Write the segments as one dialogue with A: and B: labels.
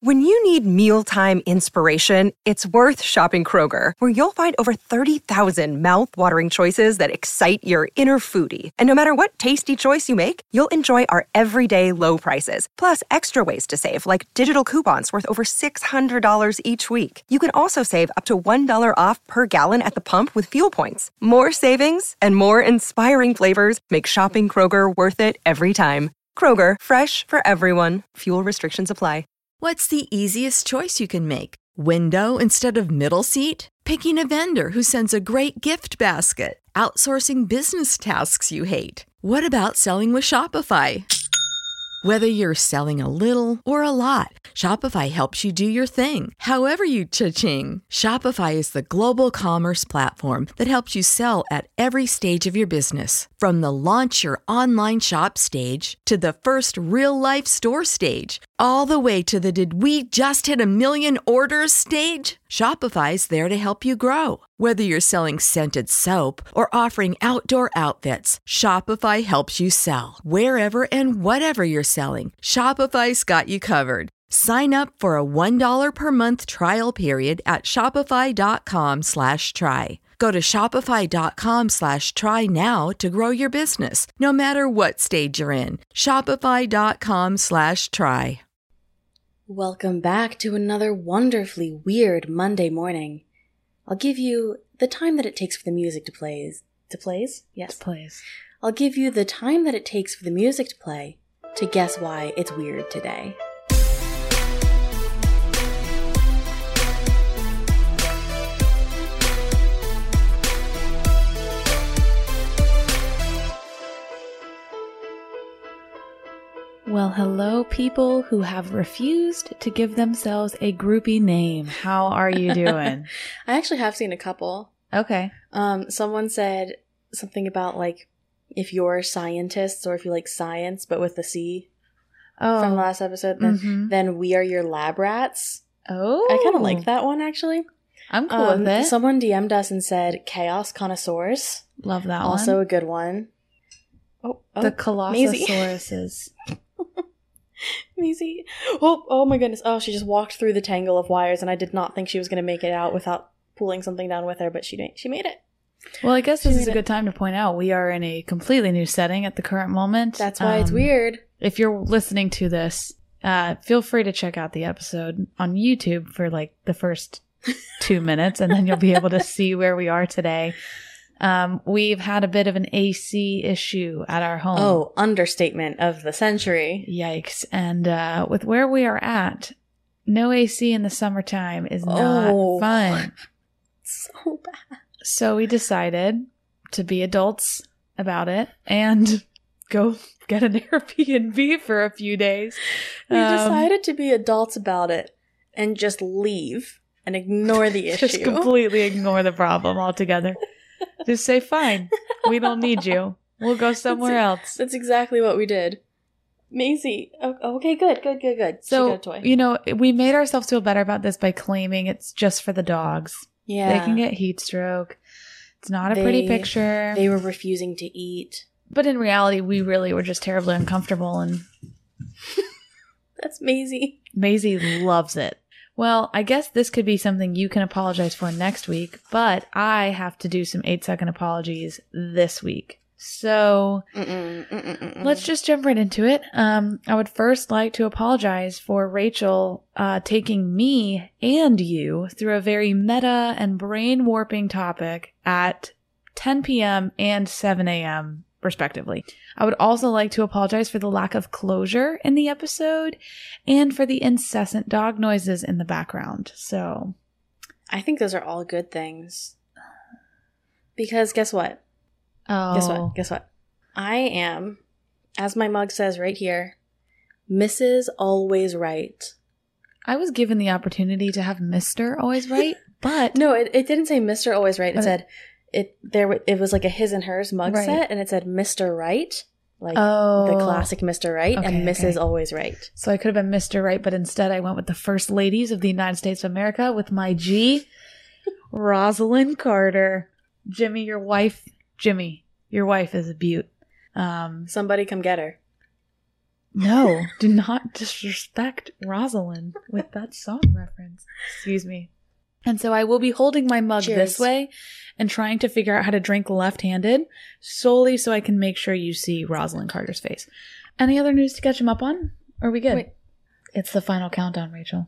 A: When you need mealtime inspiration, it's worth shopping Kroger, where you'll find over 30,000 mouth-watering choices that excite your inner foodie. And no matter what tasty choice you make, you'll enjoy our everyday low prices, plus extra ways to save, like digital coupons worth over $600 each week. You can also save up to $1 off per gallon at the pump with fuel points. More savings and more inspiring flavors make shopping Kroger worth it every time. Kroger, fresh for everyone. Fuel restrictions apply.
B: What's the easiest choice you can make? Window instead of middle seat? Picking a vendor who sends a great gift basket? Outsourcing business tasks you hate? What about selling with Shopify? Whether you're selling a little or a lot, Shopify helps you do your thing, however you cha-ching. Shopify is the global commerce platform that helps you sell at every stage of your business. From the launch your online shop stage to the first real-life store stage, all the way to the did we just hit a million orders stage. Shopify's there to help you grow. Whether you're selling scented soap or offering outdoor outfits, Shopify helps you sell. Wherever and whatever you're selling, Shopify's got you covered. Sign up for a $1 per month trial period at shopify.com/try. Go to shopify.com/try now to grow your business, no matter what stage you're in. Shopify.com/try.
C: Welcome back to another wonderfully weird Monday morning. I'll give you the time that it takes for the music to plays. Yes.
D: To plays.
C: I'll give you the time that it takes for the music to play to guess why it's weird today.
D: Well, hello, people who have refused to give themselves a groupie name. How are you doing?
C: I actually have seen a couple.
D: Okay.
C: Someone said something about, like, if you're scientists or if you like science, but with the C from last episode, then we are your lab rats.
D: Oh.
C: I kind of like that one, actually.
D: I'm cool with it.
C: Someone DM'd us and said chaos connoisseurs.
D: Love that
C: Also a good one. Oh,
D: the Colossosauruses.
C: Maisie. Oh my goodness. Oh, she just walked through the tangle of wires, and I did not think she was going to make it out without pulling something down with her, but she made it.
D: Well, I guess this is a good time to point out we are in a completely new setting at the current moment.
C: That's why it's weird.
D: If you're listening to this, feel free to check out the episode on YouTube for like the first 2 minutes, and then you'll be able to see where we are today. We've had a bit of an AC issue at our home.
C: Oh, understatement of the century.
D: Yikes. And with where we are at, no AC in the summertime is not fun.
C: So bad.
D: So we decided to be adults about it and go get an Airbnb for a few days.
C: We decided to be adults about it and just leave and ignore the issue.
D: Just completely ignore the problem altogether. Just say, fine, we don't need you. We'll go somewhere else.
C: That's exactly what we did. Maisie. Okay, good.
D: So,
C: she got a toy.
D: You know, we made ourselves feel better about this by claiming it's just for the dogs.
C: Yeah.
D: They can get heat stroke. It's not a pretty picture.
C: They were refusing to eat.
D: But in reality, we really were just terribly uncomfortable, and
C: that's Maisie.
D: Maisie loves it. Well, I guess this could be something you can apologize for next week, but I have to do some 8-second apologies this week. So let's just jump right into it. I would first like to apologize for Rachel taking me and you through a very meta and brain-warping topic at 10 p.m. and 7 a.m. respectively. I would also like to apologize for the lack of closure in the episode and for the incessant dog noises in the background. So
C: I think those are all good things. Because guess what? Guess what? I am, as my mug says right here, Mrs. Always Right.
D: I was given the opportunity to have Mr. Always Right, but
C: no, it didn't say Mr. Always Right. It said it was like a his and hers mug set, and it said Mr. Right, like the classic Mr. Right, and Mrs. Always Right.
D: So I could have been Mr. Right, but instead I went with the First Ladies of the United States of America with my G, Rosalind Carter. Jimmy, your wife is a beaut.
C: Somebody come get her.
D: No, do not disrespect Rosalind with that song reference. Excuse me. And so I will be holding my mug this way and trying to figure out how to drink left-handed solely so I can make sure you see Rosalind Carter's face. Any other news to catch him up on? Are we good? Wait. It's the final countdown, Rachel.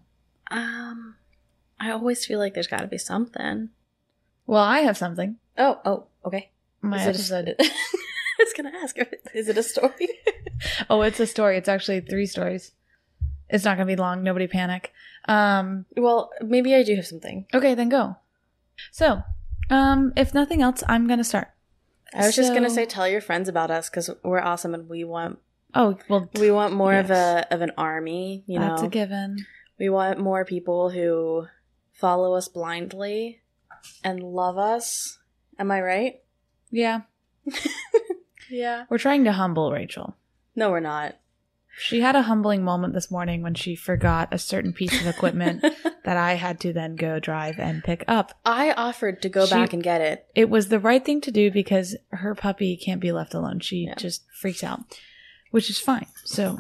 C: I always feel like there's got to be something.
D: Well, I have something.
C: Oh, okay.
D: My episode.
C: I was going to ask, is it a story?
D: Oh, it's a story. It's actually 3 stories. It's not going to be long. Nobody panic.
C: Well, maybe I do have something.
D: Okay, then go. So, if nothing else, I'm going to start.
C: I was just going to say, tell your friends about us because we're awesome and we want...
D: Oh, well...
C: We want more of an army, you know?
D: That's a given.
C: We want more people who follow us blindly and love us. Am I right?
D: Yeah.
C: Yeah.
D: We're trying to humble Rachel.
C: No, we're not.
D: She had a humbling moment this morning when she forgot a certain piece of equipment that I had to then go drive and pick up.
C: I offered to go back and get it.
D: It was the right thing to do because her puppy can't be left alone. She just freaks out, which is fine. So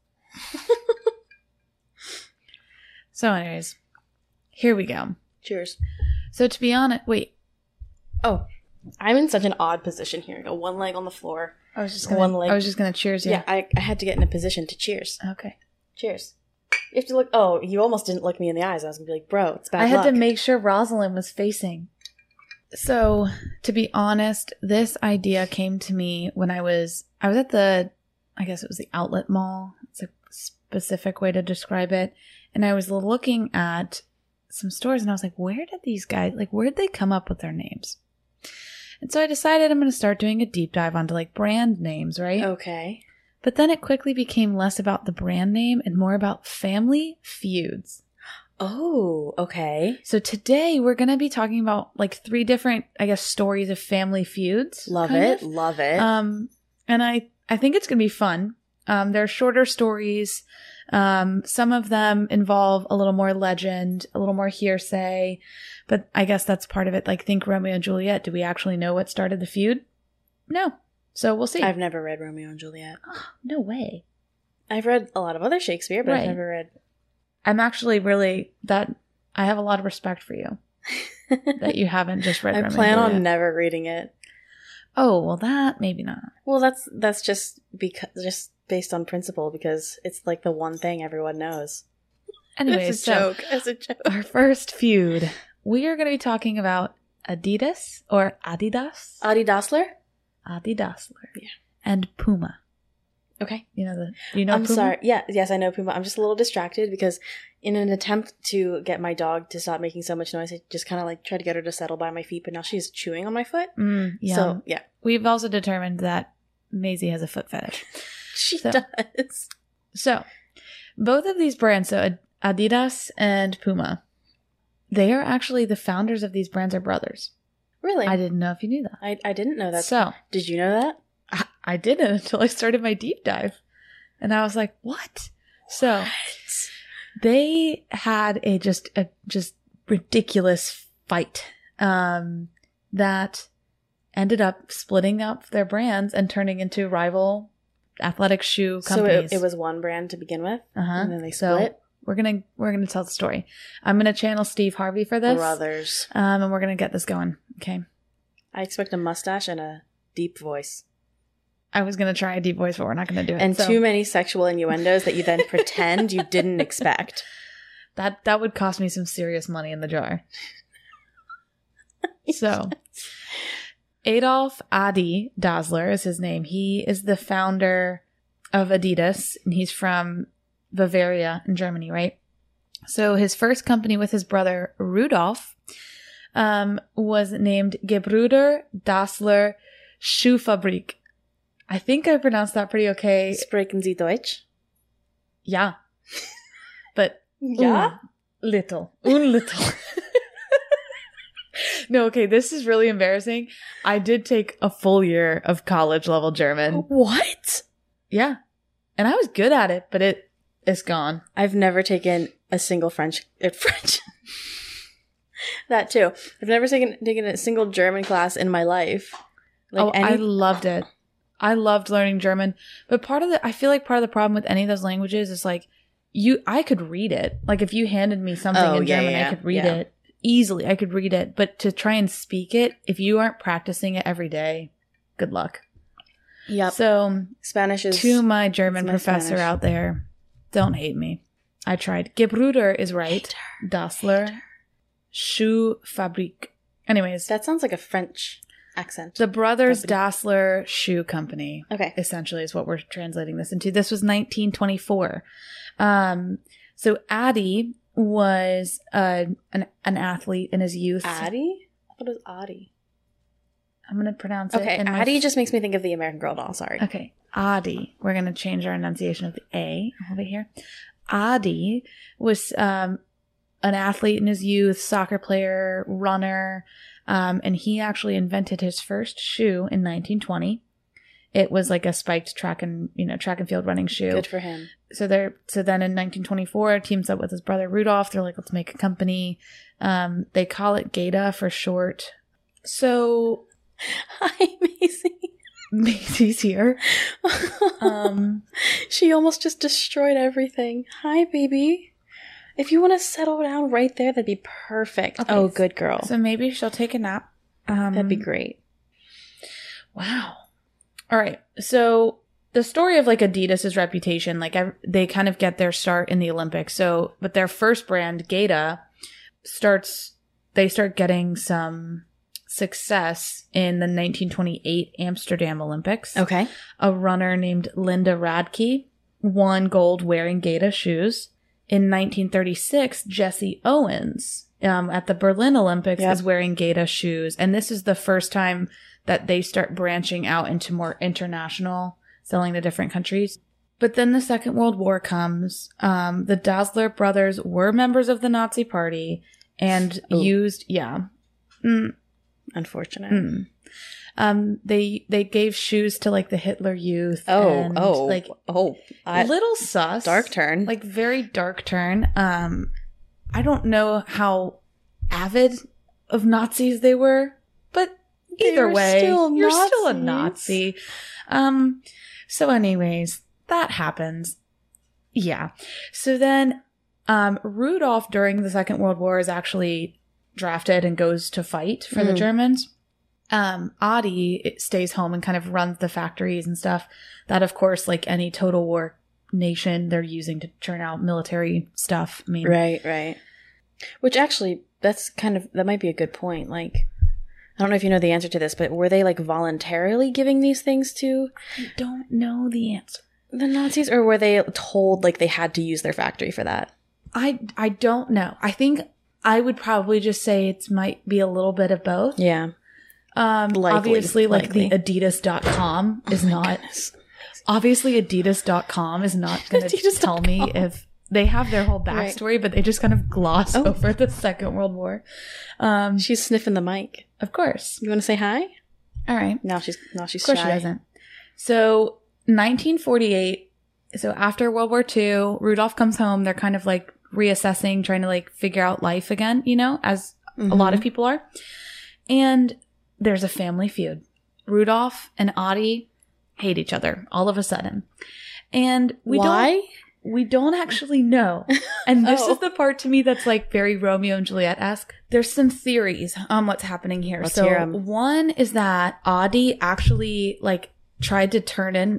D: anyways, here we go.
C: Cheers.
D: So to be honest, wait.
C: Oh, I'm in such an odd position here. I got one leg on the floor.
D: I was just gonna cheers you.
C: Yeah, I had to get in a position to cheers.
D: Okay.
C: Cheers. You have to look. Oh, you almost didn't look me in the eyes. I was gonna be like, bro, it's bad luck.
D: I had to make sure Rosalind was facing. So, to be honest, this idea came to me when I was at the, I guess it was the outlet mall. It's a specific way to describe it. And I was looking at some stores and I was like, where did these guys, like, where'd they come up with their names? And so I decided I'm going to start doing a deep dive onto like brand names, right?
C: Okay.
D: But then it quickly became less about the brand name and more about family feuds.
C: Oh, okay.
D: So today we're going to be talking about like 3 different, I guess, stories of family feuds.
C: Love it. Love it.
D: And I think it's going to be fun. They're shorter stories. Some of them involve a little more legend, a little more hearsay, but I guess that's part of it. Like, think Romeo and Juliet. Do we actually know what started the feud? No. So we'll see.
C: I've never read Romeo and Juliet.
D: Oh, no way.
C: I've read a lot of other Shakespeare, but
D: right.
C: I've never read.
D: I'm actually I have a lot of respect for you that you haven't just read
C: I
D: Romeo
C: plan
D: and Juliet.
C: on never reading it.
D: Oh, well, that maybe not.
C: Well, that's just based on principle because it's like the one thing everyone knows.
D: Anyway,
C: it's a joke.
D: Our first feud, we are going to be talking about Adidas or Adidas.
C: Adi Dassler?
D: Adi Dassler.
C: Yeah.
D: And Puma.
C: Okay.
D: You know
C: I'm
D: Puma?
C: sorry. Yeah, yes, I know Puma. I'm just a little distracted because in an attempt to get my dog to stop making so much noise, I just kind of like tried to get her to settle by my feet, but now she's chewing on my foot.
D: Yeah.
C: So, yeah.
D: We've also determined that Maisie has a foot fetish.
C: She does.
D: So, both of these brands, so Adidas and Puma, they are actually the founders of these brands are brothers.
C: Really?
D: I didn't know if you knew that.
C: I didn't know that.
D: So,
C: did you know that?
D: I didn't until I started my deep dive. And I was like, what? So, they had a just ridiculous fight that ended up splitting up their brands and turning into rival athletic shoe companies.
C: So it was one brand to begin with, and then they
D: So
C: split.
D: we're gonna tell the story. I'm gonna channel Steve Harvey for this,
C: Brothers,
D: and we're gonna get this going. Okay.
C: I expect a mustache and a deep voice.
D: I was gonna try a deep voice, but we're not gonna do it.
C: And too many sexual innuendos that you then pretend you didn't expect.
D: That would cost me some serious money in the jar. So, Adolf Adi Dassler is his name. He is the founder of Adidas, and he's from Bavaria in Germany, right? So his first company with his brother Rudolf was named Gebrüder Dassler Schuhfabrik. I think I pronounced that pretty okay.
C: Sprechen Sie Deutsch?
D: Yeah. But
C: yeah?
D: Little. Un little. No, okay, this is really embarrassing. I did take a full year of college level German.
C: What?
D: Yeah. And I was good at it, but it's gone.
C: I've never taken a single French. That too. I've never taken a single German class in my life.
D: I loved it. I loved learning German, but I feel like part of the problem with any of those languages is like I could read it. Like if you handed me something in German, I could read it easily. I could read it, but to try and speak it, if you aren't practicing it every day, good luck.
C: Yep.
D: So
C: Spanish is
D: to my German professor
C: Spanish.
D: out there, don't hate me. I tried. Gebrüder is right. Dassler. Schuhfabrik. Anyways,
C: That sounds like a French accent.
D: the brothers Dassler Shoe Company.
C: Okay.
D: Essentially is what we're translating this into. This was 1924. So Addie was an athlete in his youth.
C: Addie? I thought it was Addie.
D: I'm going to pronounce it.
C: Okay,
D: in my-
C: Addie just makes me think of the American Girl doll. Sorry.
D: Okay, Addie. We're going to change our enunciation of the A over here. Addie was an athlete in his youth, soccer player, runner, and he actually invented his first shoe in 1920. It was like a spiked track and field running shoe.
C: Good for him.
D: So then in 1924, teams up with his brother Rudolph. They're like, let's make a company. They call it Gata for short. So
C: Hi, Maisie.
D: Macy's here.
C: She almost just destroyed everything. Hi, baby. If you want to settle down right there, that'd be perfect.
D: Okay,
C: Oh, good girl.
D: So maybe she'll take a nap.
C: That'd be great.
D: Wow. All right. So the story of like Adidas's reputation, like they kind of get their start in the Olympics. So, but their first brand, Gata, they start getting some success in the 1928 Amsterdam Olympics.
C: Okay.
D: A runner named Linda Radke won gold wearing Gata shoes. In 1936, Jesse Owens at the Berlin Olympics is wearing Gata shoes. And this is the first time that they start branching out into more international, selling to different countries. But then the Second World War comes. The Dassler brothers were members of the Nazi Party and used,
C: Unfortunate.
D: They gave shoes to like the Hitler Youth.
C: Little
D: sus.
C: dark turn.
D: Like very dark turn. I don't know how avid of Nazis they were, but either way, you're still a Nazi. So anyways, that happens. Yeah. So then, Rudolph during the Second World War is actually drafted and goes to fight for the Germans. Addie stays home and kind of runs the factories and stuff that, of course, like any total war nation, they're using to churn out military stuff. I mean,
C: Right. Which actually, that might be a good point. Like, I don't know if you know the answer to this, but were they like voluntarily giving these things to
D: I don't know the answer.
C: the Nazis, or were they told like they had to use their factory for that?
D: I don't know. I think I would probably just say it might be a little bit of both.
C: Yeah.
D: Obviously, like
C: likely.
D: the Adidas.com is not.
C: Goodness.
D: Obviously, Adidas.com is not going to tell me if they have their whole backstory, but they just kind of gloss over the Second World War.
C: She's sniffing the mic.
D: Of course.
C: You want to say hi?
D: All right.
C: No, she's
D: Of course
C: shy.
D: she doesn't. So 1948. So after World War II, Rudolph comes home. They're kind of like reassessing, trying to like figure out life again, as a lot of people are. And there's a family feud. Rudolph and Addie hate each other all of a sudden. And
C: Why?
D: we don't actually know. And this is the part to me that's like very Romeo and Juliet-esque. There's some theories on what's happening here.
C: Let's hear 'em.
D: One is that Addie actually like tried to turn in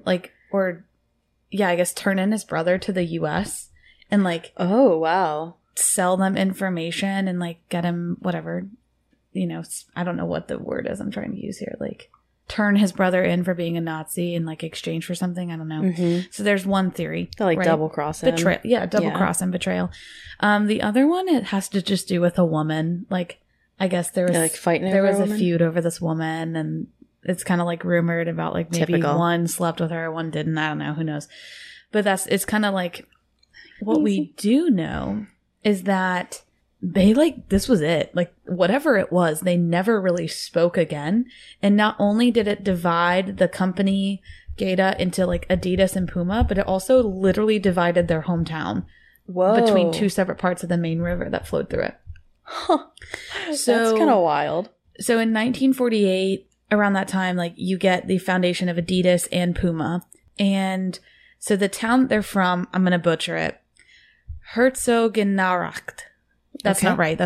D: his brother to the US and like
C: Oh, wow.
D: sell them information and like get him whatever, I don't know what the word is I'm trying to use here. Like turn his brother in for being a Nazi in like exchange for something. I don't know. So there's one theory.
C: They like
D: right?
C: double cross him.
D: Betrayal. Yeah, double cross and betrayal. The other one, it has to just do with a woman. Like, I guess there was
C: They're, like, fighting
D: there
C: over
D: was
C: a
D: a
C: woman?
D: feud over this woman, and it's kind of like rumored about like maybe
C: Typical.
D: one slept with her, one didn't. I don't know. Who knows? But it's kind of like what we do know is that they this was it. Like whatever it was, they never really spoke again. And not only did it divide the company Gata into like Adidas and Puma, but it also literally divided their hometown between two separate parts of the main river that flowed through it.
C: So that's kind of wild.
D: So in 1948, around that time, like you get the foundation of Adidas and Puma. And so the town they're from, I'm going to butcher it. Herzogenaurach. That's not right.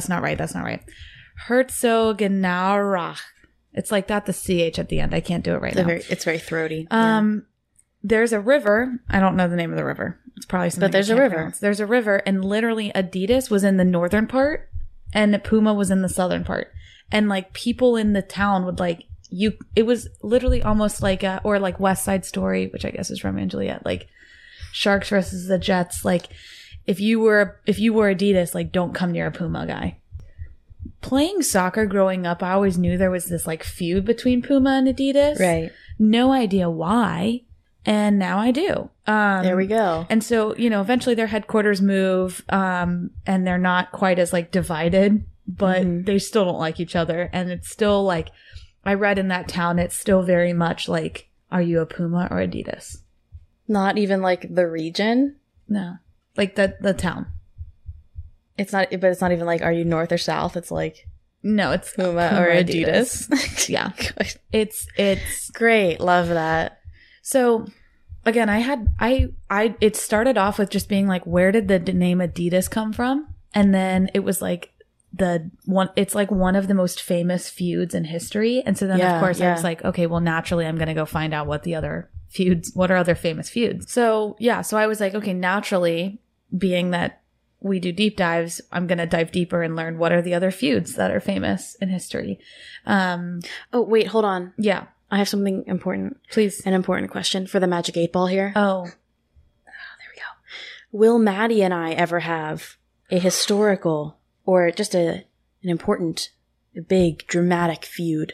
D: Herzogenaurach. It's like that, the CH at the end. I can't do it right now.
C: It's very throaty.
D: There's a river. I don't know the name of the river. It's probably something.
C: But there's a river.
D: Pronounce. There's a river, and literally Adidas was in the northern part, and Puma was in the southern part. And like people in the town would like it was literally almost like or like West Side Story, which I guess is Romeo and Juliet, like Sharks versus the Jets. Like if you were Adidas, like don't come near a Puma guy. Playing soccer growing up, I always knew there was this like feud between Puma and Adidas.
C: Right.
D: No idea why. And now I do.
C: There we go.
D: And so, eventually their headquarters move, and they're not quite as like divided, but they still don't like each other. And it's still like, I read in that town, it's still very much like, are you a Puma or Adidas?
C: Not even like the region?
D: No. Like the town.
C: It's not even like, are you north or south? It's like,
D: no, it's
C: Puma or Adidas.
D: Yeah. It's
C: great. Love that.
D: So again, it started off with just being like, where did the name Adidas come from? And then it was like it's like one of the most famous feuds in history. And so then of course I was like, okay, well naturally I'm going to go find out what are other famous feuds. So yeah, so I was like, okay, naturally being that we do deep dives, I'm going to dive deeper and learn what are the other feuds that are famous in history.
C: Oh, wait, hold on.
D: Yeah.
C: I have something important.
D: Please.
C: An important question for the Magic 8 Ball here.
D: Oh,
C: there we go. Will Maddie and I ever have a historical or just an important, big, dramatic feud?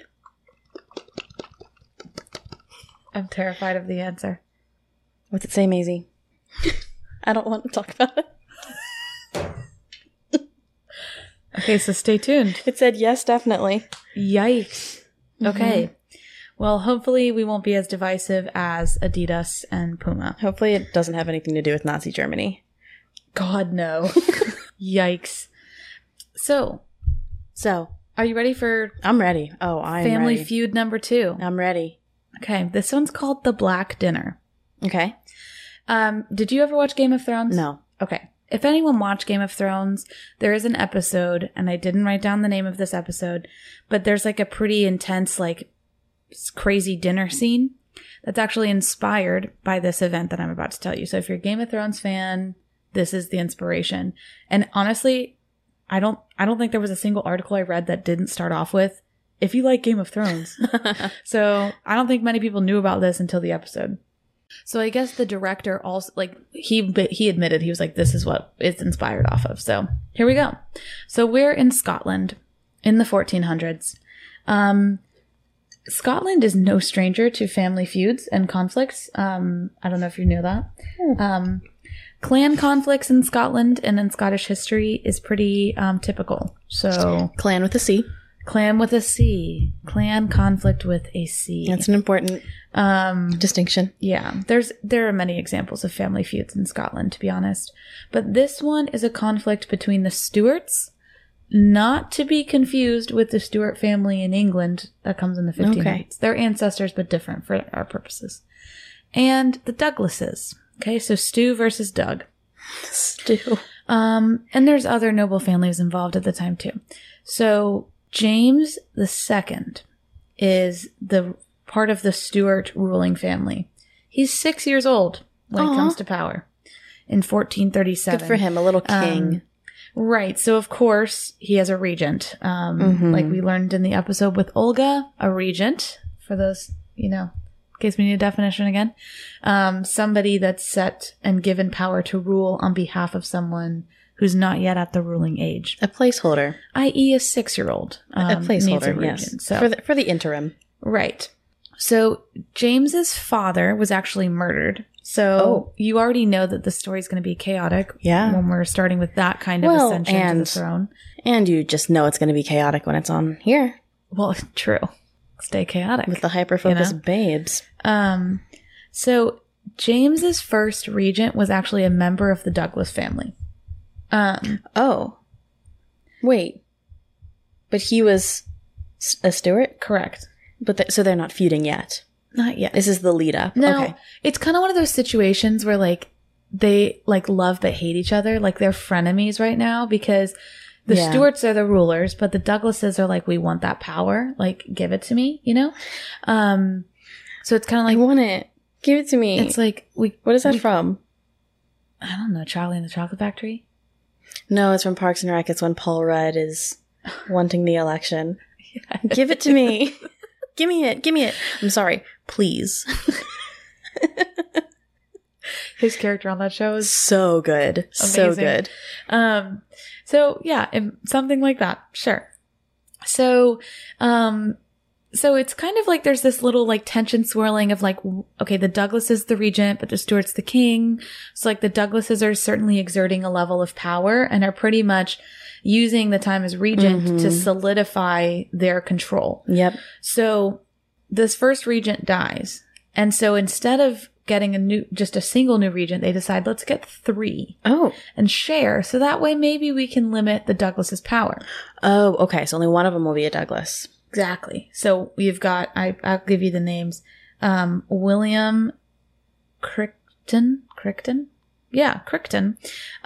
D: I'm terrified of the answer.
C: What's it say, Maisie? I don't want to talk about it.
D: Okay, so stay tuned.
C: It said yes, definitely.
D: Yikes. Okay. Well, hopefully we won't be as divisive as Adidas and Puma.
C: Hopefully it doesn't have anything to do with Nazi Germany.
D: God, no. Yikes. So, are you ready for...
C: I'm ready. Oh, I'm
D: Family
C: ready.
D: Feud number 2.
C: I'm ready.
D: Okay, this one's called The Black Dinner.
C: Okay.
D: Did you ever watch Game of Thrones?
C: No.
D: Okay. If anyone watched Game of Thrones, there is an episode, and I didn't write down the name of this episode, but there's like a pretty intense, like, crazy dinner scene that's actually inspired by this event that I'm about to tell you. So if you're a Game of Thrones fan, this is the inspiration. And honestly, I don't think there was a single article I read that didn't start off with, if you like Game of Thrones. So I don't think many people knew about this until the episode. So I guess the director also, like, he admitted, he was like, this is what it's inspired off of. So here we go. So we're in Scotland in the 1400s. Scotland is no stranger to family feuds and conflicts. I don't know if you knew that. Clan conflicts in Scotland and in Scottish history is pretty typical. So
C: Clan with a C.
D: Clan with a C. Clan conflict with a C.
C: That's an important distinction.
D: Yeah. There are many examples of family feuds in Scotland, to be honest. But this one is a conflict between the Stuarts, not to be confused with the Stuart family in England that comes in the 1500s. Okay. They're ancestors, but different for our purposes. And the Douglases. Okay, so Stu versus Doug.
C: Stu.
D: And there's other noble families involved at the time, too. So James II is the part of the Stuart ruling family. He's 6 years old when it comes to power in 1437.
C: Good for him, a little king.
D: Right. So, of course, he has a regent. Like we learned in the episode with Olga, a regent, for those, in case we need a definition again. Somebody that's set and given power to rule on behalf of someone who's not yet at the ruling age.
C: A placeholder.
D: I.e. a 6-year-old.
C: A placeholder,
D: yes. So,
C: for the interim.
D: Right. So James's father was actually murdered. So you already know that the story is going to be chaotic when we're starting with that kind of ascension to the throne.
C: And you just know it's going to be chaotic when it's on here.
D: Well, true. Stay chaotic.
C: With the hyper-focused babes.
D: So James's first regent was actually a member of the Douglas family.
C: Wait. But he was a Stuart?
D: Correct.
C: But so they're not feuding yet.
D: Not yet.
C: This is the lead up.
D: No,
C: Okay.
D: it's kind of one of those situations where like they like love but hate each other. Like they're frenemies right now because the Stuarts are the rulers, but the Douglases are like, we want that power. Like, give it to me, you know? So it's kind of like,
C: I want it. Give it to me.
D: it's like,
C: What is that from?
D: I don't know, Charlie and the Chocolate Factory?
C: No, it's from Parks and Rec. It's when Paul Rudd is wanting the election. Give it to me. Give me it. Give me it. I'm sorry. Please.
D: His character on that show is
C: So good. So
D: amazing.
C: good.
D: So yeah, something like that. Sure. So it's kind of like there's this little like tension swirling of like, okay, the Douglas is the regent, but the Stuart's the king. So like the Douglases are certainly exerting a level of power and are pretty much using the time as regent to solidify their control.
C: Yep.
D: So this first regent dies. And so instead of getting just a single new regent, they decide, let's get 3 and share. So that way maybe we can limit the Douglas's power.
C: Oh, okay. So only one of them will be a Douglas.
D: Exactly. So we've got, I'll give you the names. William Crichton. Yeah, Crichton.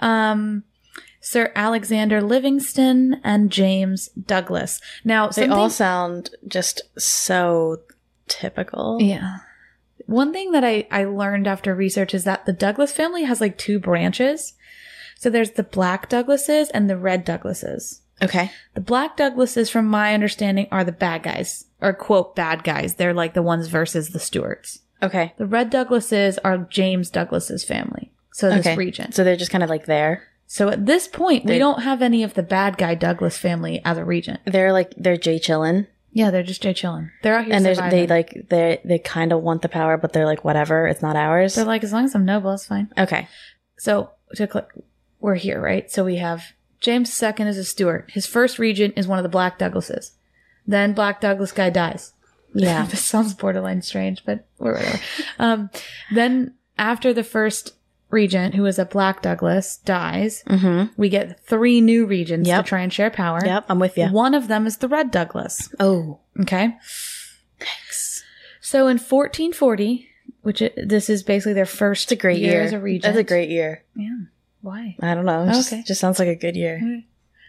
D: Sir Alexander Livingston and James Douglas. Now,
C: They all sound just so typical.
D: Yeah. One thing that I learned after research is that the Douglas family has like 2 branches. So there's the Black Douglases and the Red Douglases.
C: Okay.
D: The Black Douglases, from my understanding, are the bad guys, or quote, bad guys. They're like the ones versus the Stuarts.
C: Okay.
D: The Red Douglases are James Douglas's family. So this regent.
C: So they're just kind of like there.
D: So at this point, we don't have any of the bad guy Douglas family as a regent.
C: They're Jay chillin'.
D: Yeah, they're just Jay chillin'. They're out here
C: And
D: surviving.
C: they kind of want the power, but they're like, whatever, it's not ours.
D: They're like, as long as I'm noble, it's fine.
C: Okay.
D: So we're here, right? So we have James II is a Stuart. His first regent is one of the Black Douglases. Then Black Douglas guy dies.
C: Yeah.
D: This sounds borderline strange, but whatever. Then after the first regent, who is a Black Douglas, dies, we get 3 new regents to try and share power.
C: Yep, I'm with you.
D: One of them is the Red Douglas.
C: Oh.
D: Okay.
C: Thanks.
D: So in 1440, this is basically their first
C: It's a great year.
D: as a regent.
C: That's a great year.
D: Yeah. Why?
C: I don't know.
D: Okay.
C: Just sounds like a good year.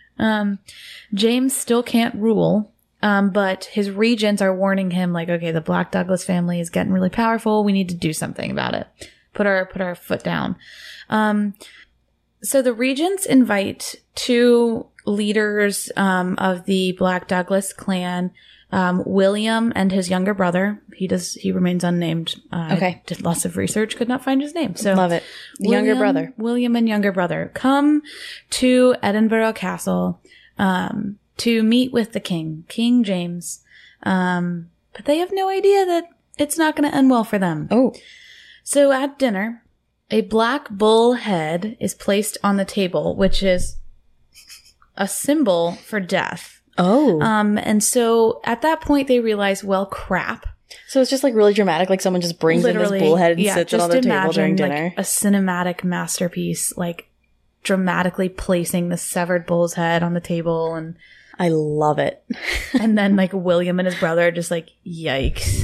D: James still can't rule, but his regents are warning him, like, okay, the Black Douglas family is getting really powerful. We need to do something about it. Put our foot down. So the regents invite 2 leaders of the Black Douglas clan, William and his younger brother. He remains unnamed.
C: Okay.
D: I did lots of research, could not find his name. So
C: Love it. Younger brother.
D: William and younger brother come to Edinburgh Castle to meet with the king, King James. But they have no idea that it's not going to end well for them.
C: Oh.
D: So at dinner, a black bull head is placed on the table, which is a symbol for death.
C: Oh.
D: And so at that point they realize, well, crap.
C: So it's just like really dramatic, like someone just brings in this bullhead and sits it on the table during dinner.
D: Like a cinematic masterpiece, like dramatically placing the severed bull's head on the table, and
C: I love it.
D: and then like William and his brother are just like, yikes.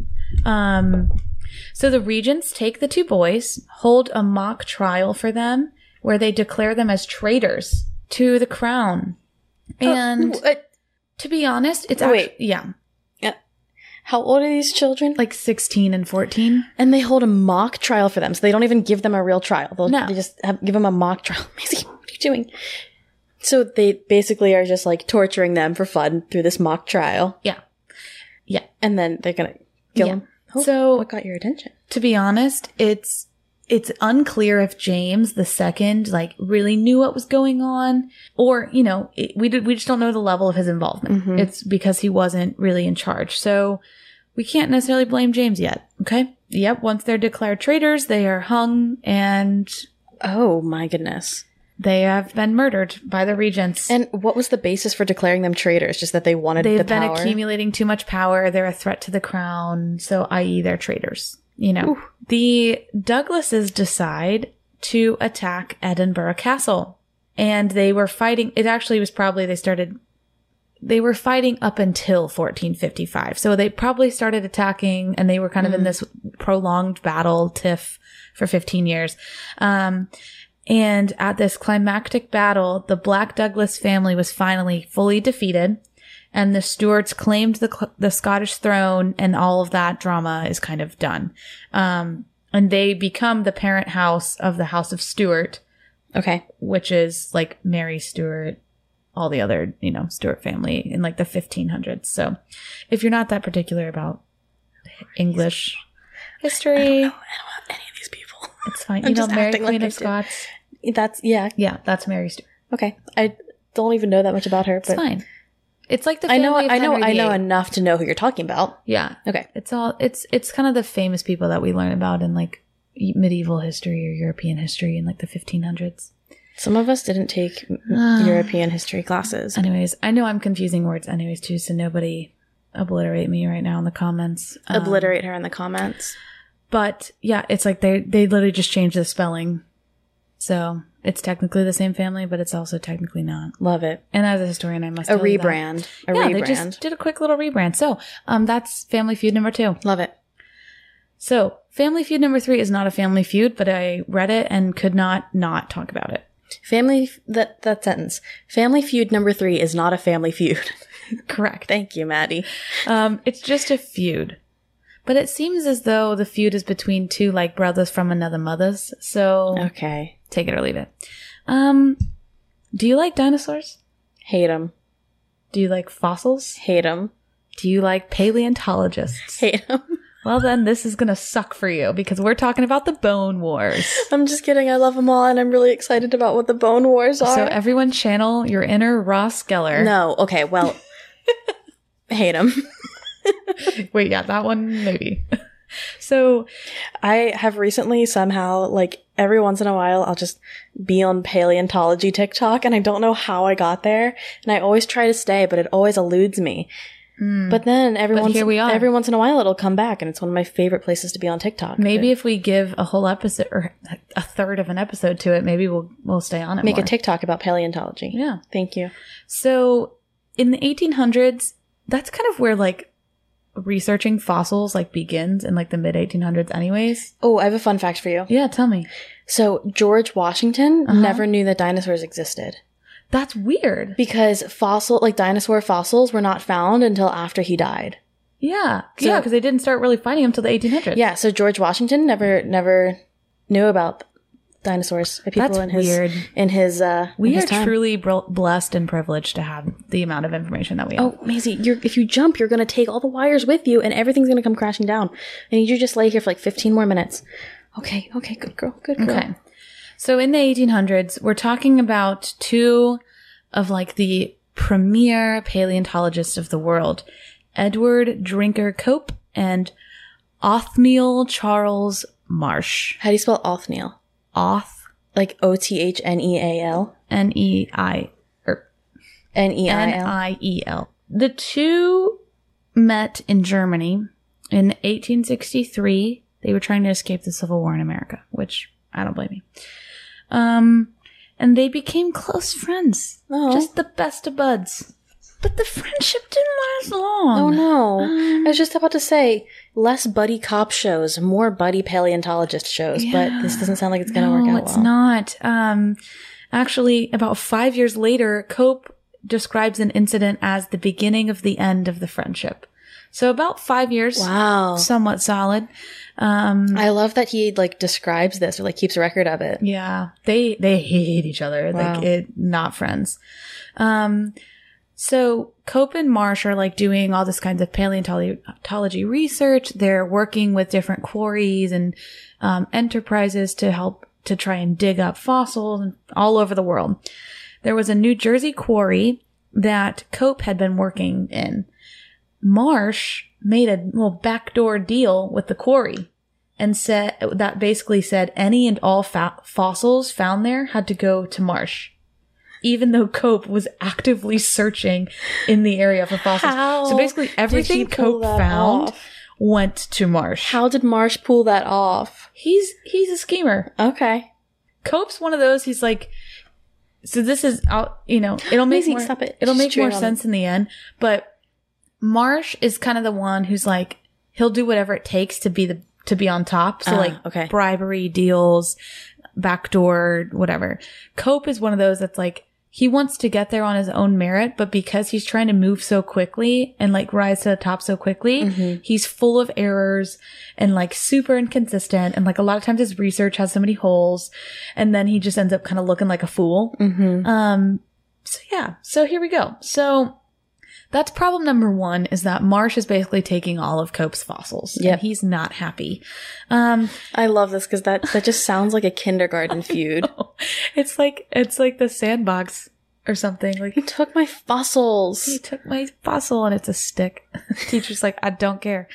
D: So the regents take the 2 boys, hold a mock trial for them, where they declare them as traitors to the crown. And to be honest, it's
C: How old are these children?
D: like 16 and 14.
C: And they hold a mock trial for them, so they don't even give them a real trial. They just give them a mock trial. Maisie, what are you doing? So they basically are just like torturing them for fun through this mock trial.
D: Yeah. Yeah.
C: And then they're gonna kill them. Oh,
D: So
C: what got your attention?
D: to be honest, it's unclear if James II like really knew what was going on, or we just don't know the level of his involvement. It's because he wasn't really in charge, so we can't necessarily blame James yet. Okay. Yep. Once they're declared traitors, they are hung, and
C: Oh my goodness.
D: they have been murdered by the regents.
C: And what was the basis for declaring them traitors? Just that they wanted the
D: They've been
C: power?
D: accumulating too much power. They're a threat to the crown. So, i.e., they're traitors. The Douglases decide to attack Edinburgh Castle. And they were fighting. It actually was probably, they started they were fighting up until 1455. So they probably started attacking, and they were kind of in this prolonged battle, tiff, for 15 years. And at this climactic battle, the Black Douglas family was finally fully defeated, and the Stuarts claimed the Scottish throne, and all of that drama is kind of done. And they become the parent house of the House of Stuart.
C: Okay.
D: Which is like Mary Stuart, all the other, Stuart family in like the 1500s. So if you're not that particular about English history,
C: I don't know any of these people.
D: It's fine. You know Mary, Queen of Scots?
C: That's, yeah.
D: Yeah, that's Mary Stuart.
C: Okay. I don't even know that much about her, but
D: it's fine. It's like the family of Henry
C: I know
D: VIII.
C: enough to know who you're talking about.
D: Yeah.
C: Okay.
D: It's kind of the famous people that we learn about in like medieval history or European history in like the 1500s.
C: Some of us didn't take European history classes.
D: Anyways, I know I'm confusing words anyways too, so nobody obliterate me right now in the comments.
C: Obliterate her in the comments.
D: But yeah, it's like they literally just changed the spelling. So it's technically the same family, but it's also technically not.
C: Love it.
D: And as a historian, I must
C: tell you that. A rebrand.
D: They just did a quick little rebrand. So that's Family Feud number 2.
C: Love it.
D: So Family Feud number 3 is not a family feud, but I read it and could not talk about it.
C: That sentence. Family Feud number 3 is not a family feud.
D: Correct.
C: Thank you, Maddie.
D: It's just a feud. But it seems as though the feud is between two like brothers from another mothers. So
C: okay.
D: Take it or leave it. Do you like dinosaurs?
C: Hate them.
D: Do you like fossils?
C: Hate them.
D: Do you like paleontologists?
C: Hate them.
D: Well, then this is going to suck for you because we're talking about the Bone Wars.
C: I'm just kidding. I love them all, and I'm really excited about what the Bone Wars are.
D: So everyone channel your inner Ross Geller.
C: No. Okay, well, hate them.
D: Wait, yeah, that one, maybe. So
C: I have recently somehow, like, every once in a while, I'll just be on paleontology TikTok, and I don't know how I got there, and I always try to stay, but it always eludes me. But then every once in a while it'll come back, and it's one of my favorite places to be on TikTok.
D: Maybe if we give a whole episode or a third of an episode to it, maybe we'll stay on it.
C: Make
D: more.
C: a TikTok about paleontology.
D: Yeah.
C: Thank you.
D: So in the 1800s, that's kind of where like researching fossils like begins in like the mid 1800s anyways.
C: Oh, I have a fun fact for you.
D: Yeah, tell me.
C: So George Washington never knew that dinosaurs existed.
D: That's weird.
C: Because dinosaur fossils were not found until after he died.
D: Yeah. Yeah, because they didn't start really finding them until the 1800s.
C: Yeah, so George Washington never knew about dinosaurs.
D: That's weird.
C: We
D: are truly blessed and privileged to have the amount of information that we have.
C: Oh, Maisie, if you jump, you're going to take all the wires with you, and everything's going to come crashing down. I need you to just lay here for like 15 more minutes. Okay, good girl.
D: Okay. So in the 1800s, we're talking about two of like the premier paleontologists of the world, Edward Drinker Cope and Othniel Charles Marsh.
C: How do you spell Othniel? Like Othneal? Niel.
D: The two met in Germany in 1863. They were trying to escape the Civil War in America, which I don't blame you. And they became close friends.
C: Oh.
D: Just the best of buds. But the friendship didn't last long.
C: Oh no. I was just about to say, less buddy cop shows, more buddy paleontologist shows, but this doesn't sound like it's going to work out well.
D: No, it's not. Actually, about 5 years later, Cope describes an incident as the beginning of the end of the friendship. So about 5 years.
C: Wow.
D: Somewhat solid.
C: I love that he like describes this or like keeps a record of it.
D: Yeah. They hate each other.
C: Wow.
D: Not friends. So Cope and Marsh are like doing all this kinds of paleontology research. They're working with different quarries and enterprises to help to try and dig up fossils all over the world. There was a New Jersey quarry that Cope had been working in. Marsh made a little backdoor deal with the quarry and said that basically said any and all fossils found there had to go to Marsh, even though Cope was actively searching in the area for fossils. So basically everything Cope found went to Marsh.
C: How did Marsh pull that off?
D: He's a schemer.
C: Okay.
D: Cope's one of those, he's like, So this is, it'll make
C: Maisie,
D: more,
C: stop it.
D: It'll make
C: Just
D: more
C: cheer on
D: sense in the end. But Marsh is kind of the one who's like, he'll do whatever it takes to be on top. So
C: okay.
D: bribery, deals, backdoor, whatever. Cope is one of those that's like, he wants to get there on his own merit, but because he's trying to move so quickly and like rise to the top so quickly, he's full of errors and like super inconsistent. And like a lot of times his research has so many holes, and then he just ends up kind of looking like a fool. So yeah, so here we go. So that's problem number one, is that Marsh is basically taking all of Cope's fossils.
C: Yep.
D: And he's not happy.
C: I love this because that just sounds like a kindergarten feud.
D: It's like the Sandbox or something. Like,
C: He took my fossils.
D: he took my fossil and it's a stick. Teacher's like, I don't care.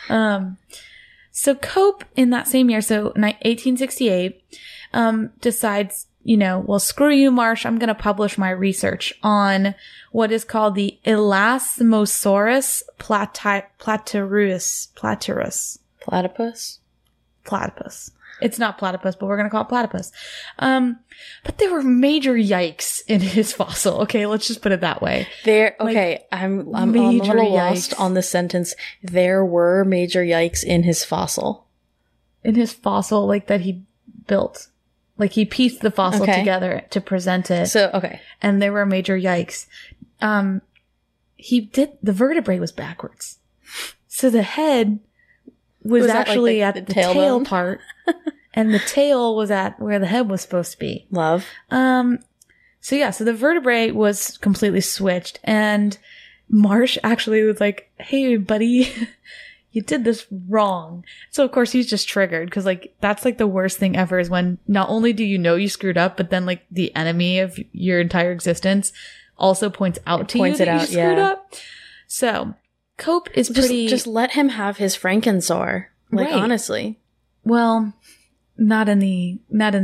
D: So Cope in that same year, so 1868, decides, well, screw you, Marsh. I'm going to publish my research on what is called the Elasmosaurus platypus. It's not platypus, but we're going to call it platypus. But there were major yikes in his fossil. Okay, let's just put it that way.
C: I'm a little lost on the sentence. There were major yikes in his fossil.
D: In his fossil, like that he built. Like he pieced the fossil together to present it.
C: So, okay.
D: And there were major yikes. The vertebrae was backwards. So the head was actually
C: like
D: at the tail
C: bone?
D: part. And the tail was at where the head was supposed to be.
C: Love.
D: So the vertebrae was completely switched, and Marsh actually was like, hey buddy, you did this wrong. So of course he's just triggered, because like that's like the worst thing ever, is when not only do you screwed up, but then like the enemy of your entire existence also points out to you that you screwed up. So Cope is
C: just let him have his Frankensaur. Like,
D: right.
C: Honestly.
D: Well, not in the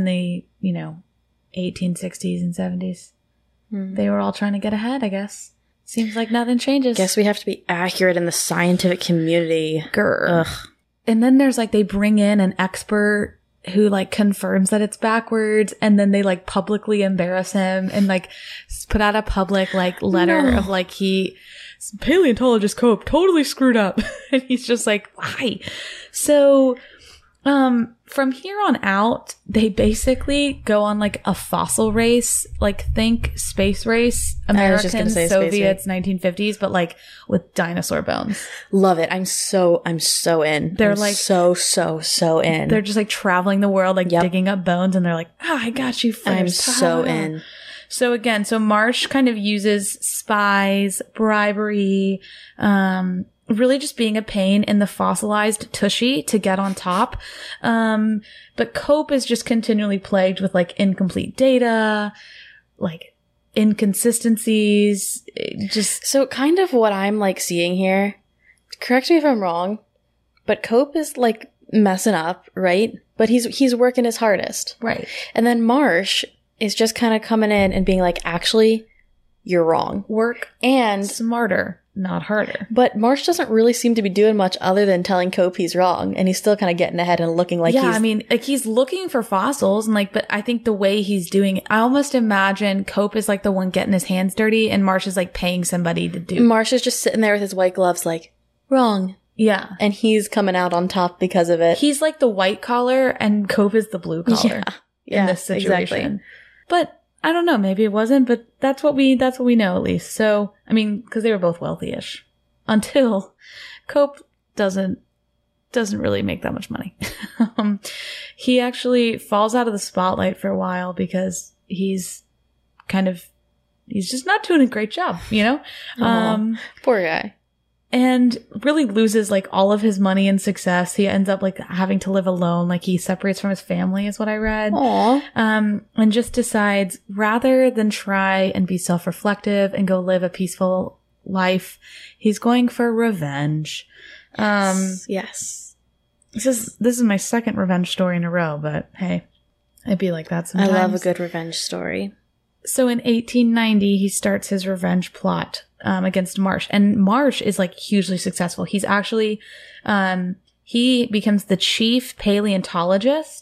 D: 1860s and 70s. They were all trying to get ahead, I guess. Seems like nothing changes.
C: Guess we have to be accurate in the scientific community.
D: Grr. Ugh. And then there's like, they bring in an expert who like confirms that it's backwards, and then they like publicly embarrass him and like put out a public like letter of like, paleontologist Cope totally screwed up. And he's just like, why? So, from here on out, they basically go on like a fossil race, like think space race, Americans, Soviets, 1950s, but like with dinosaur bones.
C: Love it. I'm so in.
D: They're
C: I'm
D: like
C: so in.
D: They're just like traveling the world, like digging up bones, and they're like, I got you first.
C: I'm so in.
D: So again, Marsh kind of uses spies, bribery, really just being a pain in the fossilized tushy to get on top. But Cope is just continually plagued with like incomplete data, like inconsistencies, just.
C: So kind of what I'm like seeing here, correct me if I'm wrong, but Cope is like messing up, right? But he's working his hardest.
D: Right.
C: And then Marsh is just kind of coming in and being like, actually, you're wrong.
D: Work
C: and
D: smarter, not harder.
C: But Marsh doesn't really seem to be doing much other than telling Cope he's wrong, and he's still kind of getting ahead and looking like
D: he's looking for fossils, and like, but I think the way he's doing it, I almost imagine Cope is like the one getting his hands dirty, and Marsh is like paying somebody to do.
C: Marsh is just sitting there with his white gloves like, wrong.
D: Yeah.
C: And he's coming out on top because of it.
D: He's like the white collar, and Cope is the blue collar in this situation.
C: Exactly.
D: But I don't know, maybe it wasn't, but that's what we know at least. So, I mean, because they were both wealthy-ish. Until Cope doesn't really make that much money. He actually falls out of the spotlight for a while because he's just not doing a great job,
C: Poor guy.
D: And really loses like all of his money and success. He ends up like having to live alone. Like he separates from his family is what I read.
C: Aww.
D: And just decides rather than try and be self-reflective and go live a peaceful life, he's going for revenge.
C: Yes.
D: This is my second revenge story in a row, but hey, it'd be like that sometimes.
C: I love a good revenge story.
D: So in 1890, he starts his revenge plot against Marsh. And Marsh is like hugely successful. He's actually, he becomes the chief paleontologist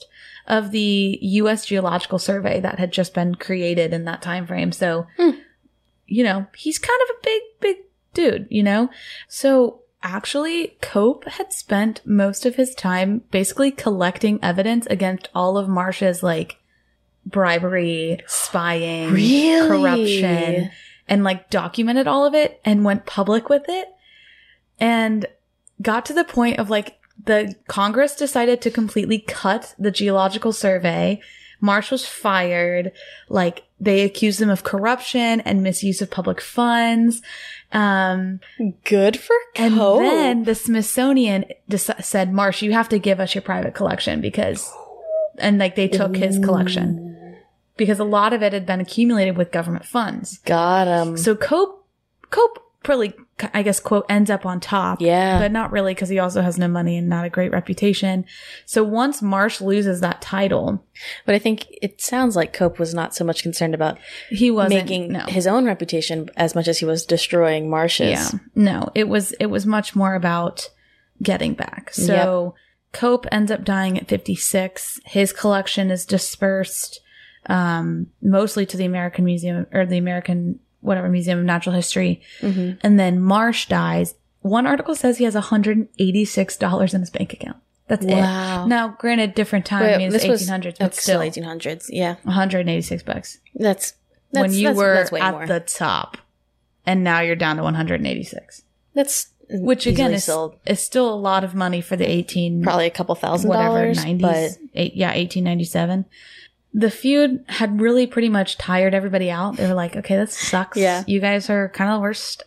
D: of the U.S. Geological Survey that had just been created in that time frame. So, you know, he's kind of a big dude, you know? So actually, Cope had spent most of his time basically collecting evidence against all of Marsh's, like, bribery, spying, corruption, and, like, documented all of it and went public with it. And got to the point of, like, the Congress decided to completely cut the Geological Survey. Marsh was fired. Like, they accused him of corruption and misuse of public funds.
C: Good for Cope.
D: And then the Smithsonian said, Marsh, you have to give us your private collection because, and like they took his collection because a lot of it had been accumulated with government funds.
C: Got him.
D: So Cope really, I guess, quote, ends up on top.
C: Yeah.
D: But not really because he also has no money and not a great reputation. So once Marsh loses that title.
C: But I think it sounds like Cope was not so much concerned about
D: making
C: his own reputation as much as he was destroying Marsh's.
D: Yeah. No, it was much more about getting back. So Cope ends up dying at 56. His collection is dispersed mostly to the American Museum or the American Museum of Natural History. Mm-hmm. And then Marsh dies. One article says he has $186 in his bank account. That's it. Now, granted, different time. I mean, it's 1800s, but still
C: 1800s. Yeah.
D: $186.
C: That's
D: when you were at
C: more.
D: The top. And now you're down to 186.
C: That's
D: which again is still a lot of money for the
C: probably a couple $1,000,
D: 90s,
C: but
D: 1897. The feud had really pretty much tired everybody out. They were like, okay, this sucks.
C: Yeah.
D: You guys are kind of the worst.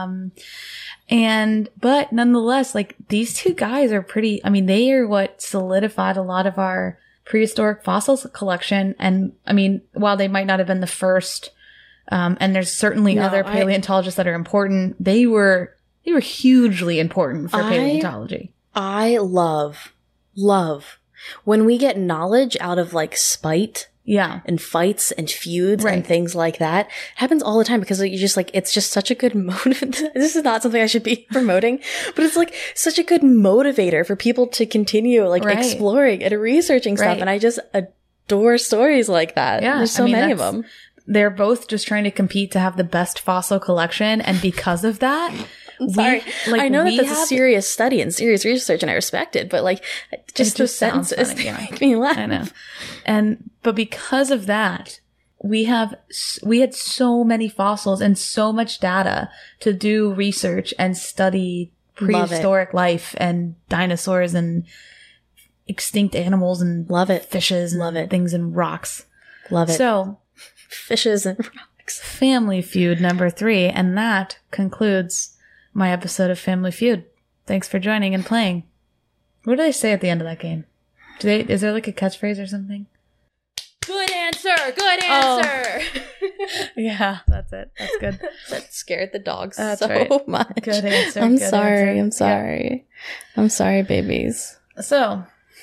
D: But nonetheless, like these two guys are pretty, I mean, they are what solidified a lot of our prehistoric fossils collection. And I mean, while they might not have been the first, and there's certainly other paleontologists that are important, they were hugely important for paleontology.
C: I love when we get knowledge out of like spite and fights and feuds and things like that. It happens all the time because you just like, it's just such a good motive. This is not something I should be promoting, but it's like such a good motivator for people to continue like exploring and researching stuff. And I just adore stories like that.
D: Yeah.
C: There's so many of them.
D: They're both just trying to compete to have the best fossil collection. And because of that,
C: I'm sorry. I know that's a serious study and serious research, and I respect it, but like, just those sentences make me laugh.
D: I know. But because of that, we had so many fossils and so much data to do research and study prehistoric life and dinosaurs and extinct animals and fishes and things and rocks.
C: Love it.
D: So,
C: fishes and rocks.
D: Family Feud number 3, and that concludes my episode of Family Feud. Thanks for joining and playing. What do they say at the end of that game? Is there like a catchphrase or something?
C: Good answer! Good answer!
D: Oh. Yeah, that's it. That's good.
C: That scared the dogs
D: much. Good answer.
C: I'm sorry. I'm sorry, babies.
D: So,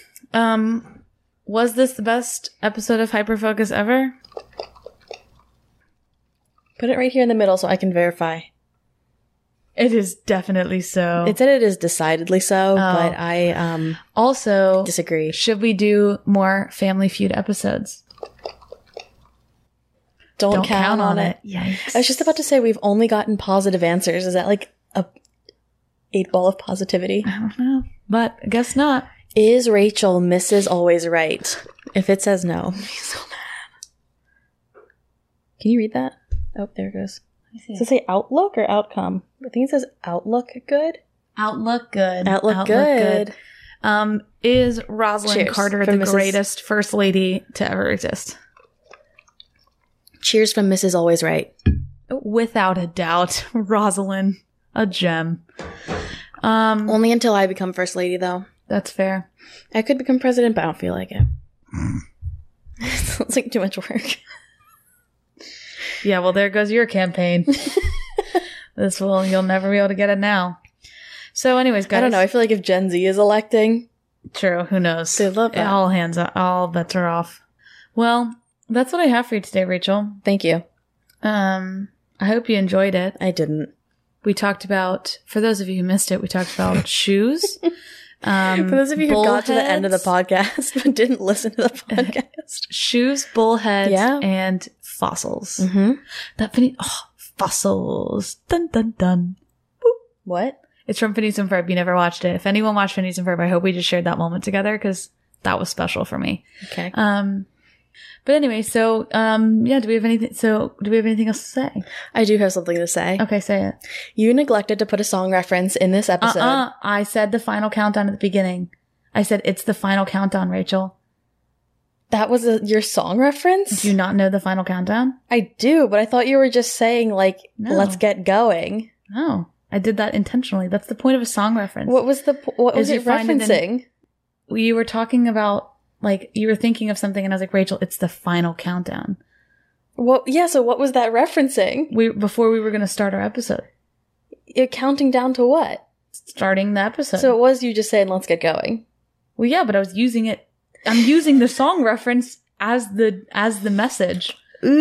D: was this the best episode of Hyperfocus ever?
C: Put it right here in the middle so I can verify.
D: It is definitely so.
C: It said it is decidedly so, but I
D: also
C: disagree.
D: Should we do more Family Feud episodes?
C: Don't count on it.
D: Yikes.
C: I was just about to say we've only gotten positive answers. Is that like a 8-ball of positivity?
D: I don't know, but I guess not.
C: Is Rachel Mrs. Always Right? If it says no, I'm so mad. Can you read that? Oh, there it goes. Does it say outlook or outcome? I think it says outlook good.
D: Outlook good.
C: Outlook good.
D: Is Rosalind Carter the greatest first lady to ever exist?
C: Cheers from Mrs. Always Right.
D: Without a doubt. Rosalind. A gem.
C: Only until I become first lady, though.
D: That's fair.
C: I could become president, but I don't feel like it. Sounds like too much work.
D: Yeah, well, there goes your campaign. You'll never be able to get it now. So anyways, guys.
C: I don't know. I feel like if Gen Z is electing.
D: True. Who knows?
C: They love that.
D: All bets are off. Well, that's what I have for you today, Rachel.
C: Thank you.
D: I hope you enjoyed it.
C: I didn't.
D: We talked about, for those of you who missed it, we talked about shoes
C: For those of you who got to the end of the podcast but didn't listen to the podcast.
D: Shoes, bullheads, and fossils. Fossils. Dun, dun, dun. Boop.
C: What?
D: It's from Phineas and Ferb. You never watched it. If anyone watched Phineas and Ferb, I hope we just shared that moment together because that was special for me.
C: Okay.
D: But anyway, so, do we have anything else to say?
C: I do have something to say.
D: Okay, say it.
C: You neglected to put a song reference in this episode.
D: I said the final countdown at the beginning. I said, it's the final countdown, Rachel.
C: That was your song reference?
D: Do you not know the final countdown?
C: I do, but I thought you were just saying, let's get going.
D: No, I did that intentionally. That's the point of a song reference.
C: What was it referencing?
D: You were talking about, you were thinking of something, and I was like, Rachel, it's the final countdown.
C: Well, yeah, so what was that referencing?
D: Before we were going to start our episode.
C: Counting down to what?
D: Starting the episode.
C: So it was you just saying, let's get going.
D: Well, yeah, but I was using it. I'm using the song reference as the message.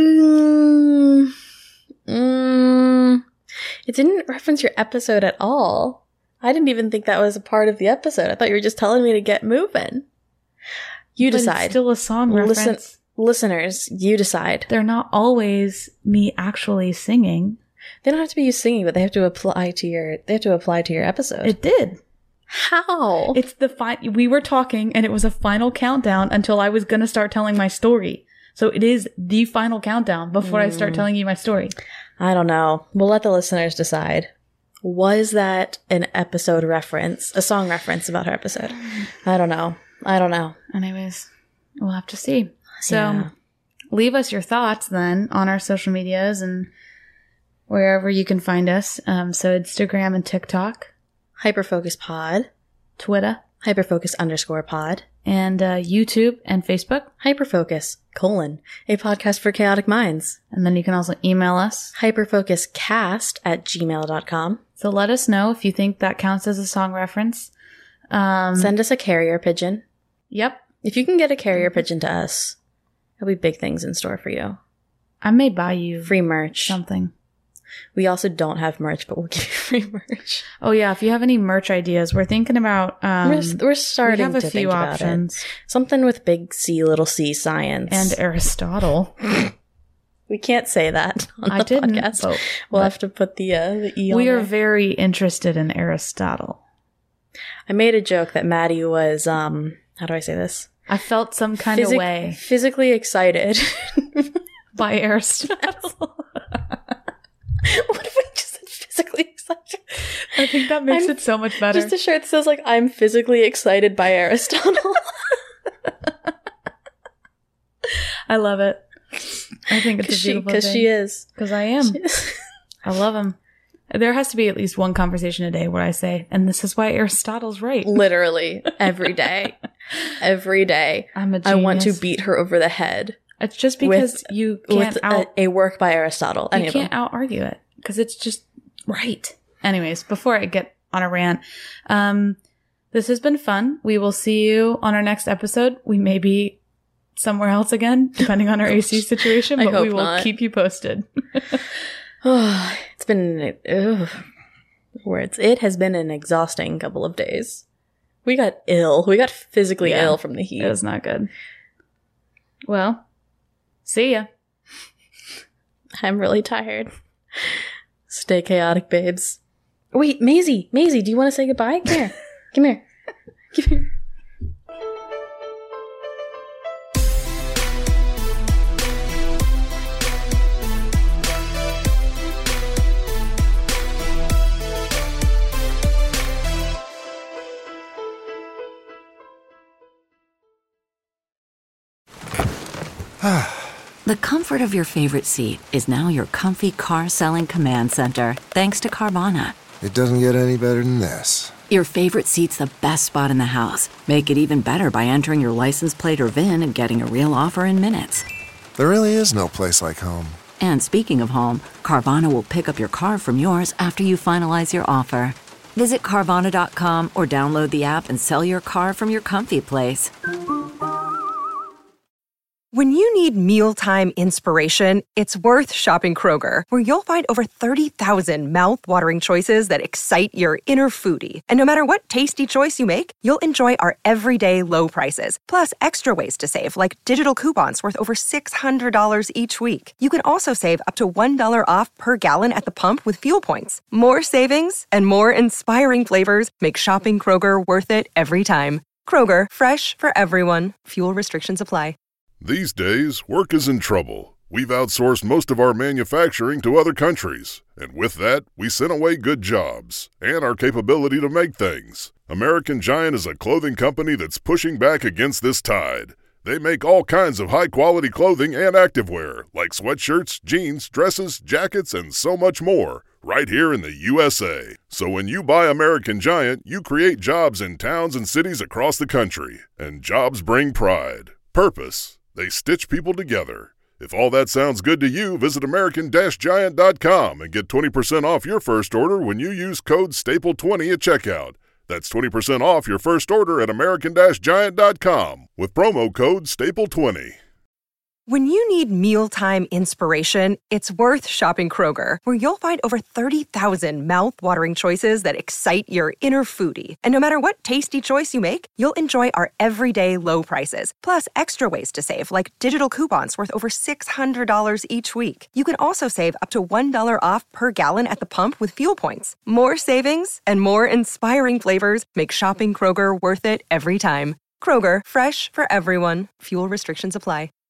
C: It didn't reference your episode at all. I didn't even think that was a part of the episode. I thought you were just telling me to get moving. You decide.
D: It's still a song reference.
C: Listeners, you decide.
D: They're not always me actually singing.
C: They don't have to be you singing, but they have to apply to your episode.
D: It did.
C: How?
D: It's we were talking and it was a final countdown until I was going to start telling my story. So it is the final countdown before I start telling you my story.
C: I don't know. We'll let the listeners decide. Was that an episode reference, a song reference about her episode? I don't know.
D: Anyways, we'll have to see. So leave us your thoughts then on our social medias and wherever you can find us. So Instagram and TikTok.
C: Hyperfocus Pod.
D: Twitter.
C: Hyperfocus_pod.
D: And YouTube and Facebook.
C: Hyperfocus, a podcast for chaotic minds.
D: And then you can also email us.
C: hyperfocuscast@gmail.com.
D: So let us know if you think that counts as a song reference.
C: Send us a carrier pigeon.
D: Yep.
C: If you can get a carrier pigeon to us, there'll be big things in store for you.
D: I may buy you
C: free merch.
D: Something.
C: We also don't have merch, but we'll give you free merch.
D: Oh yeah, if you have any merch ideas, we're thinking about.
C: We're starting to think about it. We have a few
D: options.
C: Something with big C, little c, science,
D: and Aristotle.
C: We can't say that on the podcast. We'll have to put the E on
D: We are
C: there.
D: very interested in Aristotle.
C: I made a joke that Maddie was, how do I say this?
D: I felt some kind of way.
C: Physically excited.
D: By Aristotle.
C: What if I just said physically excited?
D: I think that makes it so much better.
C: Just a shirt that says, I'm physically excited by Aristotle.
D: I love it. I think it's a beautiful thing.
C: Because she is.
D: Because I am. I love him. There has to be at least one conversation a day where I say, and this is why Aristotle's right.
C: Literally. Every day. Every day.
D: I'm a genius.
C: I want to beat her over the head.
D: It's just because you can't
C: a work by Aristotle.
D: You can't out-argue it. Because it's just right. Anyways, before I get on a rant, this has been fun. We will see you on our next episode. We may be somewhere else again, depending on our AC situation, but we will keep you posted.
C: It's been it has been an exhausting couple of days. We got ill. We got physically ill from the heat.
D: It was not good. Well, see ya.
C: I'm really tired. Stay chaotic, babes. Wait, Maisie, do you want to say goodbye? Come here. Come here. Come here.
E: The comfort of your favorite seat is now your comfy car selling command center, thanks to Carvana.
F: It doesn't get any better than this.
E: Your favorite seat's the best spot in the house. Make it even better by entering your license plate or VIN and getting a real offer in minutes.
F: There really is no place like home.
E: And speaking of home, Carvana will pick up your car from yours after you finalize your offer. Visit Carvana.com or download the app and sell your car from your comfy place.
A: When you need mealtime inspiration, it's worth shopping Kroger, where you'll find over 30,000 mouth-watering choices that excite your inner foodie. And no matter what tasty choice you make, you'll enjoy our everyday low prices, plus extra ways to save, like digital coupons worth over $600 each week. You can also save up to $1 off per gallon at the pump with fuel points. More savings and more inspiring flavors make shopping Kroger worth it every time. Kroger, fresh for everyone. Fuel restrictions apply.
G: These days, work is in trouble. We've outsourced most of our manufacturing to other countries, and with that, we sent away good jobs and our capability to make things. American Giant is a clothing company that's pushing back against this tide. They make all kinds of high-quality clothing and activewear, like sweatshirts, jeans, dresses, jackets, and so much more, right here in the USA. So when you buy American Giant, you create jobs in towns and cities across the country. And jobs bring pride, purpose. They stitch people together. If all that sounds good to you, visit American-Giant.com and get 20% off your first order when you use code STAPLE20 at checkout. That's 20% off your first order at American-Giant.com with promo code STAPLE20.
A: When you need mealtime inspiration, it's worth shopping Kroger, where you'll find over 30,000 mouth-watering choices that excite your inner foodie. And no matter what tasty choice you make, you'll enjoy our everyday low prices, plus extra ways to save, like digital coupons worth over $600 each week. You can also save up to $1 off per gallon at the pump with fuel points. More savings and more inspiring flavors make shopping Kroger worth it every time. Kroger, fresh for everyone. Fuel restrictions apply.